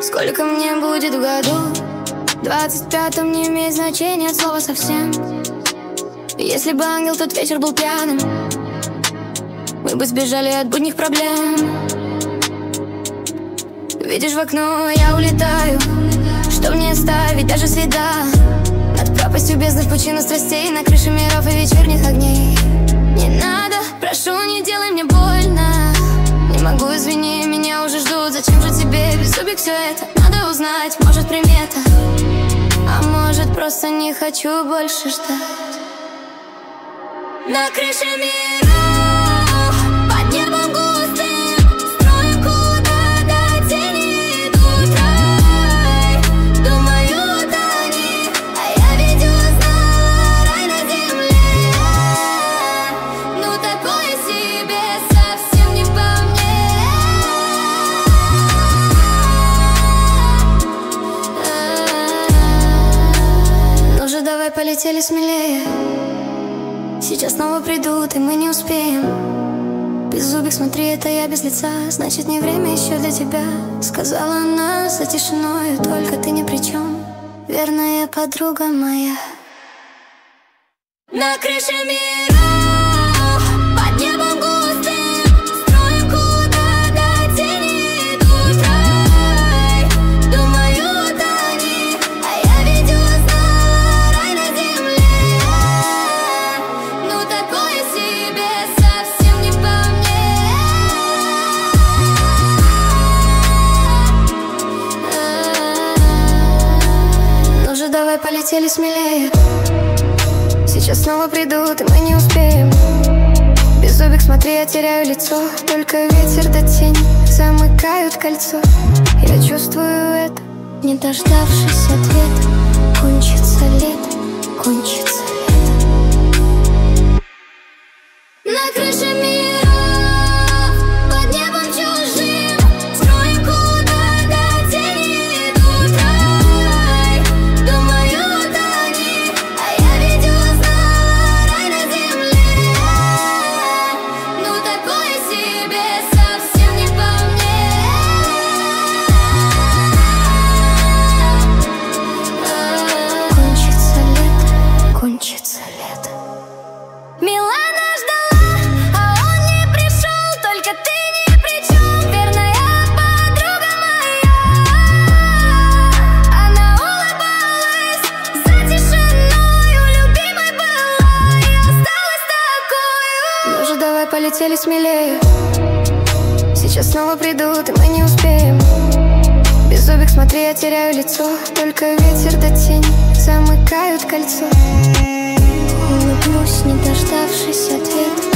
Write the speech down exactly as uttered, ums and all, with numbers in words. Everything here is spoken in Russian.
Сколько мне будет в году? Двадцать пятом не имеет значения от слова совсем. Если бы ангел тот вечер был пьяным, мы бы сбежали от будних проблем. Видишь, в окно я улетаю. Что мне ставить, даже звезда над пропастью бездны, в пучину страстей, на крыше миров и вечерних огней. Не надо, прошу, не делай мне больно. Не могу, извини, меня уже ждут. Зачем же тебе без зубик все это? Надо узнать, может, примета, а может, просто не хочу больше ждать. На крыше миров, под небом густым, строим куда-то тени, идут рай. Думают они, а я ведь узнала рай на земле. Ну такое себе, совсем не по мне. Ну же, давай полетели смелее. Сейчас снова придут, и мы не успеем. Беззубик, смотри, это я без лица. Значит, не время еще для тебя. Сказала она за тишиною, только ты ни при чем, верная подруга моя. На крыше миров, под небом густым, строим куда-то тени, идут рай. Думают они, а я ведь узнала рай на земле. Давай полетели смелее. Сейчас снова придут, и мы не успеем. Беззубик, смотри, я теряю лицо. Только ветер да тень замыкают кольцо. Я чувствую это, не дождавшись ответа. Кончится лето, кончится лето. На крыше миров, под небом чужим, строим куда-то тени, идут рай. Думают они, а я ведь узнала рай на земле. Ну такое себе, совсем не по мне. Кончится лето, кончится лето. Милана ждала, а он не пришел, только ты ни при чем, верная подруга моя. Она улыбалась за тишиною, любимой была и осталась такою. Ну же, давай полетели смелее. Сейчас снова придут, и мы не успеем. Беззубик, смотри, я теряю лицо. Только ветер да тень замыкают кольцо. Улыбнусь, не дождавшись ответа.